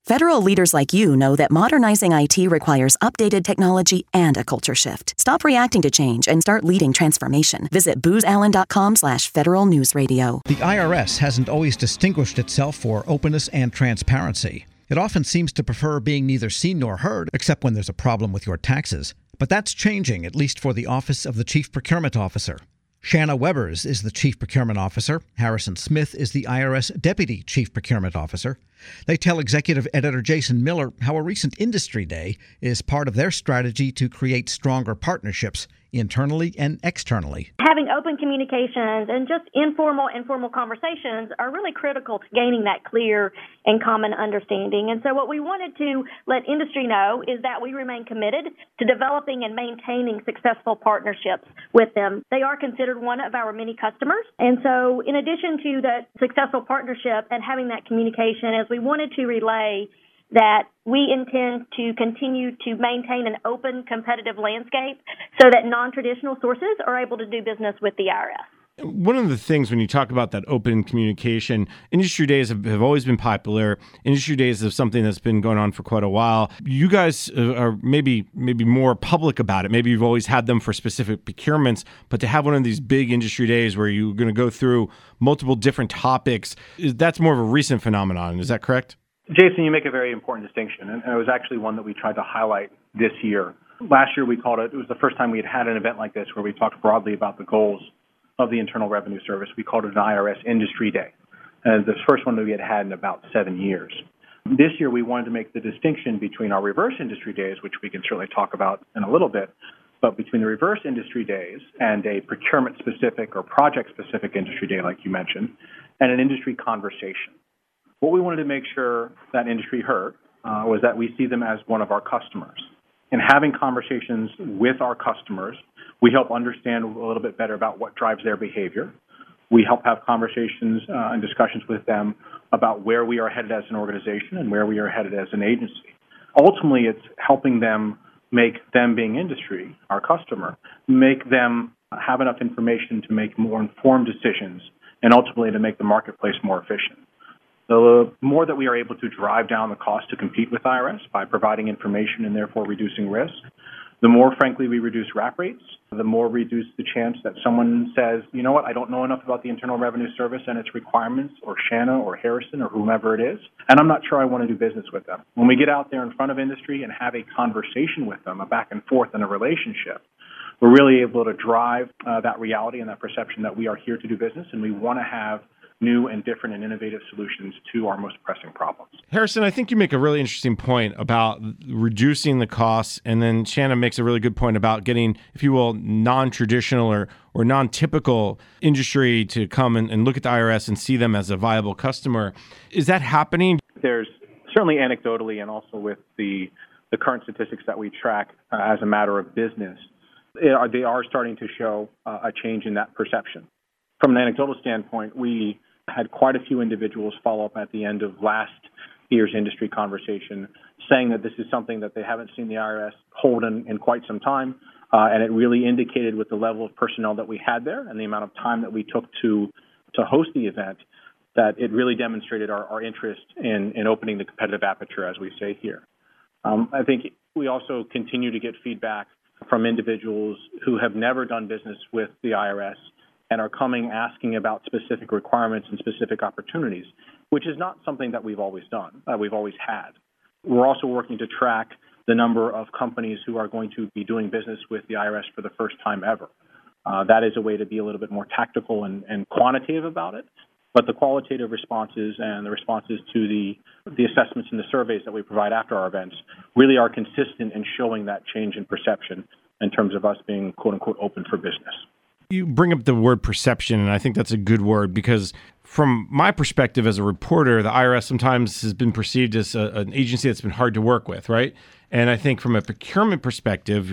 Federal leaders like you know that modernizing IT requires updated technology and a culture shift. Stop reacting to change and start leading transformation. Visit boozallen.com/Federal News Radio. The IRS hasn't always distinguished itself for openness and transparency. It often seems to prefer being neither seen nor heard, except when there's a problem with your taxes. But that's changing, at least for the Office of the Chief Procurement Officer. Shanna Webbers is the Chief Procurement Officer. Harrison Smith is the IRS Deputy Chief Procurement Officer. They tell Executive Editor Jason Miller how a recent industry day is part of their strategy to create stronger partnerships internally and externally. Having open communications and just informal conversations are really critical to gaining that clear and common understanding. And so what we wanted to let industry know is that we remain committed to developing and maintaining successful partnerships with them. They are considered one of our many customers. And so in addition to that successful partnership and having that communication, as we wanted to relay that we intend to continue to maintain an open, competitive landscape so that non-traditional sources are able to do business with the IRS. One of the things when you talk about that open communication, industry days have always been popular. Industry days is something that's been going on for quite a while. You guys are maybe more public about it. Maybe you've always had them for specific procurements, but to have one of these big industry days where you're going to go through multiple different topics, that's more of a recent phenomenon. Is that correct? Jason, you make a very important distinction, and it was actually one that we tried to highlight this year. Last year we called it was the first time we had an event like this where we talked broadly about the goals of the Internal Revenue Service. We called it an IRS Industry Day, and the first one that we had in about 7 years. This year we wanted to make the distinction between our reverse industry days, which we can certainly talk about in a little bit, but between the reverse industry days and a procurement-specific or project-specific industry day, like you mentioned, and an industry conversation. What we wanted to make sure that industry heard was that we see them as one of our customers. In having conversations with our customers, we help understand a little bit better about what drives their behavior. We help have conversations and discussions with them about where we are headed as an organization and where we are headed as an agency. Ultimately, it's helping them make them being industry, our customer, make them have enough information to make more informed decisions and ultimately to make the marketplace more efficient. The more that we are able to drive down the cost to compete with IRS by providing information and therefore reducing risk, the more, frankly, we reduce wrap rates, the more we reduce the chance that someone says, you know what, I don't know enough about the Internal Revenue Service and its requirements, or Shanna or Harrison or whomever it is, and I'm not sure I want to do business with them. When we get out there in front of industry and have a conversation with them, a back and forth in a relationship, we're really able to drive that reality and that perception that we are here to do business and we want to have new and different and innovative solutions to our most pressing problems. Harrison, I think you make a really interesting point about reducing the costs, and then Shanna makes a really good point about getting, if you will, non-traditional or non-typical industry to come and look at the IRS and see them as a viable customer. Is that happening? There's certainly anecdotally and also with the current statistics that we track as a matter of business, they are starting to show a change in that perception. From an anecdotal standpoint, we had quite a few individuals follow up at the end of last year's industry conversation saying that this is something that they haven't seen the IRS hold in quite some time. And it really indicated with the level of personnel that we had there and the amount of time that we took to host the event that it really demonstrated our interest in opening the competitive aperture, as we say here. I think we also continue to get feedback from individuals who have never done business with the IRS and are coming asking about specific requirements and specific opportunities, which is not something that we've always done, we've always had. We're also working to track the number of companies who are going to be doing business with the IRS for the first time ever. That is a way to be a little bit more tactical and quantitative about it, but the qualitative responses and the responses to the assessments and the surveys that we provide after our events really are consistent in showing that change in perception in terms of us being, quote unquote, open for business. You bring up the word perception, and I think that's a good word because from my perspective as a reporter, the IRS sometimes has been perceived as an agency that's been hard to work with, right? And I think from a procurement perspective,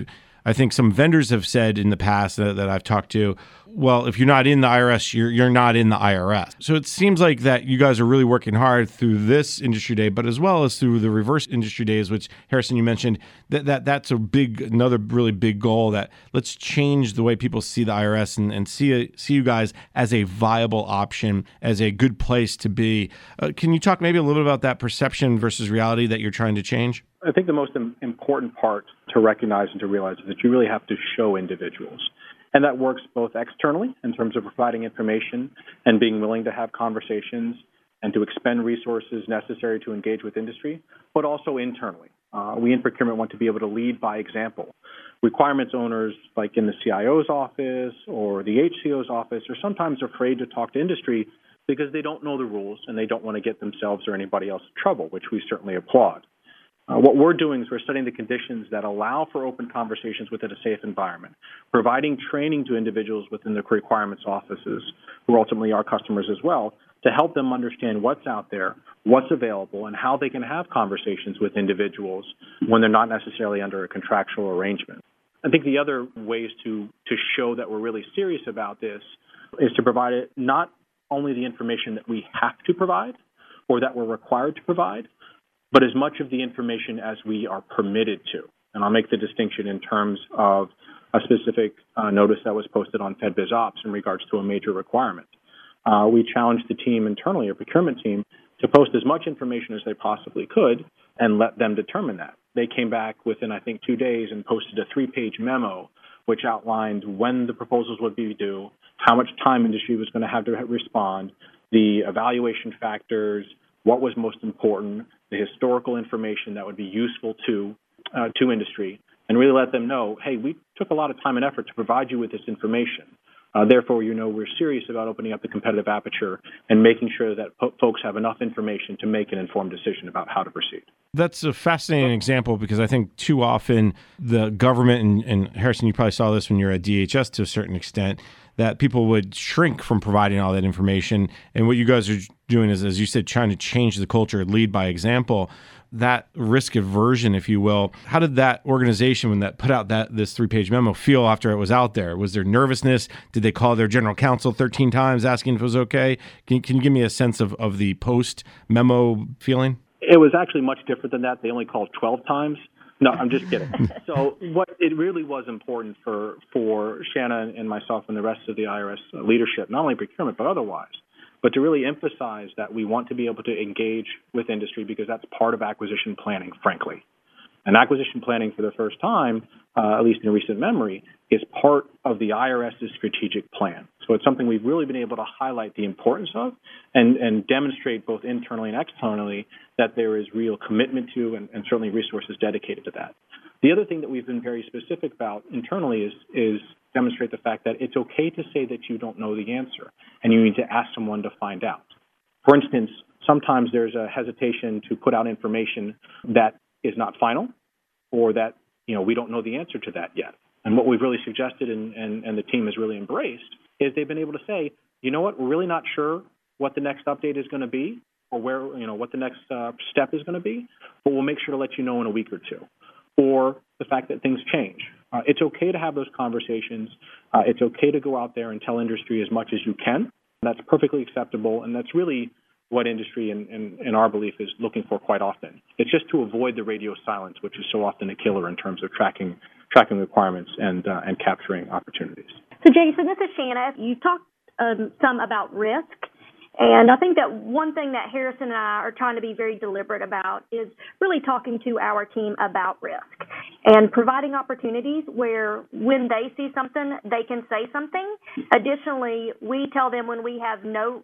I think some vendors have said in the past that I've talked to, well, if you're not in the IRS, you're not in the IRS. So it seems like that you guys are really working hard through this industry day, but as well as through the reverse industry days, which Harrison, you mentioned, that's another really big goal, that let's change the way people see the IRS and see you guys as a viable option, as a good place to be. Can you talk maybe a little bit about that perception versus reality that you're trying to change? I think the most important part to recognize and to realize is that you really have to show individuals. And that works both externally in terms of providing information and being willing to have conversations and to expend resources necessary to engage with industry, but also internally. We in procurement want to be able to lead by example. Requirements owners, like in the CIO's office or the HCO's office, are sometimes afraid to talk to industry because they don't know the rules and they don't want to get themselves or anybody else in trouble, which we certainly applaud. What we're doing is we're setting the conditions that allow for open conversations within a safe environment, providing training to individuals within the requirements offices, who are ultimately our customers as well, to help them understand what's out there, what's available, and how they can have conversations with individuals when they're not necessarily under a contractual arrangement. I think the other ways to show that we're really serious about this is to provide it not only the information that we have to provide or that we're required to provide, but as much of the information as we are permitted to. And I'll make the distinction in terms of a specific notice that was posted on FedBizOps in regards to a major requirement. We challenged the team internally, our procurement team, to post as much information as they possibly could and let them determine that. They came back within, I think, 2 days and posted a 3-page memo which outlined when the proposals would be due, how much time industry was going to have to respond, the evaluation factors, what was most important, the historical information that would be useful to industry, and really let them know, hey, we took a lot of time and effort to provide you with this information. Therefore, we're serious about opening up the competitive aperture and making sure that folks have enough information to make an informed decision about how to proceed. That's a fascinating example, because I think too often the government, and Harrison, you probably saw this when you're at DHS to a certain extent, that people would shrink from providing all that information. And what you guys are doing is, as you said, trying to change the culture, lead by example. That risk aversion, if you will, how did that organization, when that put out this 3-page memo, feel after it was out there? Was there nervousness? Did they call their general counsel 13 times asking if it was okay? Can you give me a sense of the post-memo feeling? It was actually much different than that. They only called 12 times. No, I'm just kidding. So what it really was important for Shanna and myself and the rest of the IRS leadership, not only procurement but otherwise, but to really emphasize that we want to be able to engage with industry, because that's part of acquisition planning, frankly. And acquisition planning, for the first time, at least in recent memory, is part of the IRS's strategic plan. So it's something we've really been able to highlight the importance of and demonstrate both internally and externally that there is real commitment to and certainly resources dedicated to that. The other thing that we've been very specific about internally is demonstrate the fact that it's okay to say that you don't know the answer and you need to ask someone to find out. For instance, sometimes there's a hesitation to put out information that is not final, or that we don't know the answer to that yet. And what we've really suggested and the team has really embraced is they've been able to say, you know what, we're really not sure what the next update is going to be, or where what the next step is going to be, but we'll make sure to let you know in a week or two. Or the fact that things change. It's okay to have those conversations. It's okay to go out there and tell industry as much as you can. That's perfectly acceptable, and that's really what industry, in our belief, is looking for quite often. It's just to avoid the radio silence, which is so often a killer in terms of tracking requirements and capturing opportunities. So, Jason, this is Shanna. You talked some about risk. And I think that one thing that Harrison and I are trying to be very deliberate about is really talking to our team about risk and providing opportunities where when they see something, they can say something. Additionally, we tell them when we have no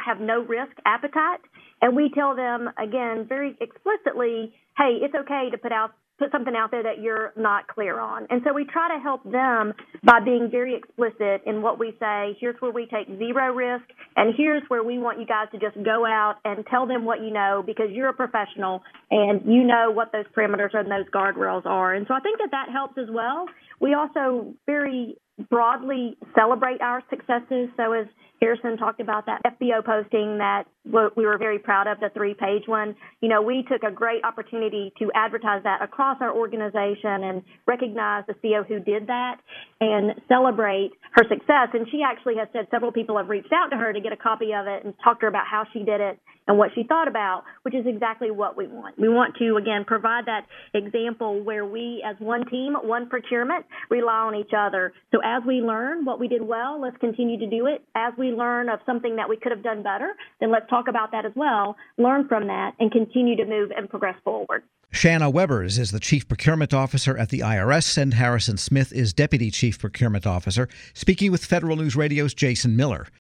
risk appetite, and we tell them, again, very explicitly, hey, it's okay to put something out there that you're not clear on. And so we try to help them by being very explicit in what we say. Here's where we take zero risk, and here's where we want you guys to just go out and tell them what you know, because you're a professional and you know what those parameters and those guardrails are. And so I think that helps as well. We also very broadly celebrate our successes. So as Harrison talked about that FBO posting that we were very proud of, the 3-page one. We took a great opportunity to advertise that across our organization and recognize the CO who did that and celebrate her success. And she actually has said several people have reached out to her to get a copy of it and talk to her about how she did it and what she thought about, which is exactly what we want. We want to, again, provide that example where we, as one team, one procurement, rely on each other. So as we learn what we did well, let's continue to do it. As we learn of something that we could have done better, then let's talk about that as well, learn from that, and continue to move and progress forward. Shanna Webbers is the Chief Procurement Officer at the IRS, and Harrison Smith is Deputy Chief Procurement Officer, speaking with Federal News Radio's Jason Miller.